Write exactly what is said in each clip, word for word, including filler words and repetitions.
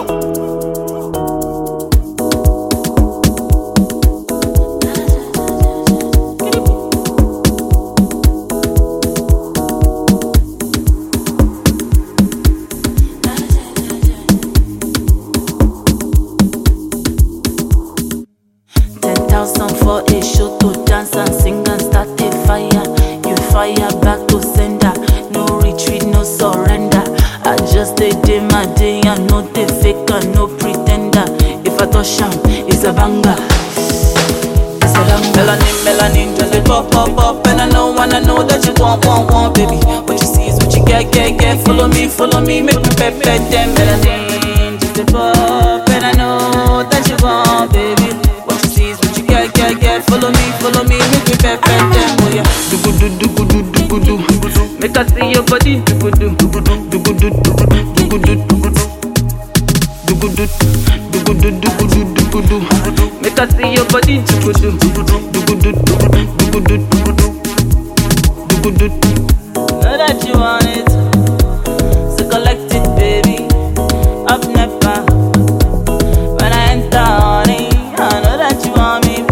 Thousand for a show to dance and sing and start a fire. You fire back to sender. No retreat, no surrender. I just stay day my day and no they fake and no pretender. If I touch am, it's a banger. It's a banger. Melanin, melanin, just a pop, pop, pop. And I know, and I know that you want, want, want, baby. What you see is what you get, get, get. Follow me, follow me, make me pet, pet them. Melanin, just a pop. And I know that you want, baby. Yeah, yeah, follow me, follow me, make me pep pep them, oh yeah. Do go do do go do do go do. Make I see your body do go do do go do do go do do go do do go do do go do do go do do go do do go do do go do. Make I see your body do go do do go do do go do do go do do do go do. Know that you want it, so collect it, baby. I've never when I enter on it, I know that you want me.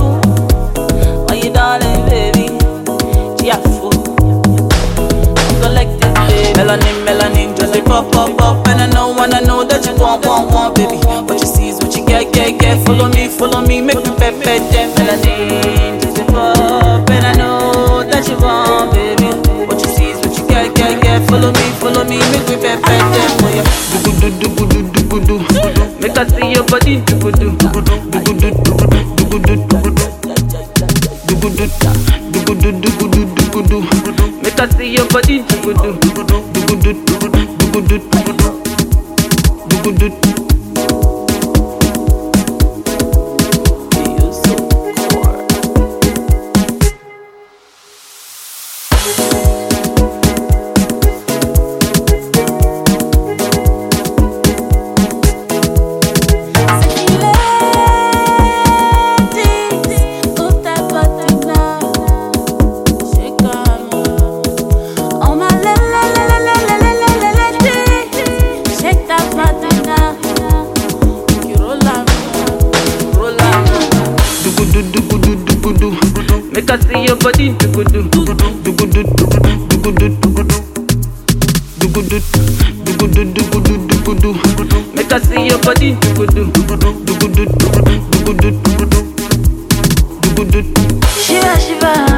Melanin, melanin, just a pop, pop, pop. And I know, and I know that you want, want, want, baby. What you see is what you get, get, get. Follow me, follow me, make me pep, pet them. Melanin, just a pop. And I know that you want, baby. What you see is what you get, get, get. Follow me, follow me, make me pep, pet them. Oh yeah. Do do do do do do do do. Make I see your body do do do do do do do do do do do do do. Do go do, do go do, do go do, do go do. Make I see your body do go do, do go do, do go do, do go do, do go do, do go do. Make I see your body do go do do go do do go do do go do do go do do go do do go do do go do do go do. Make I see your body do go do do go do do go do do go do do go do do go do. Shiva Shiva.